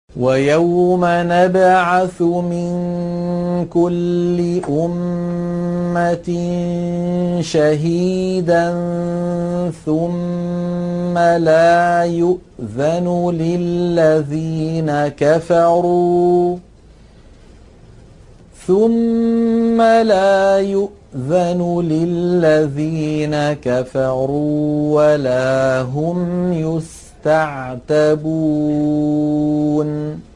ويوم نبعث من كل أمة شهيدا ثم لا يؤذن للذين كفروا ولا هم يستعتبون.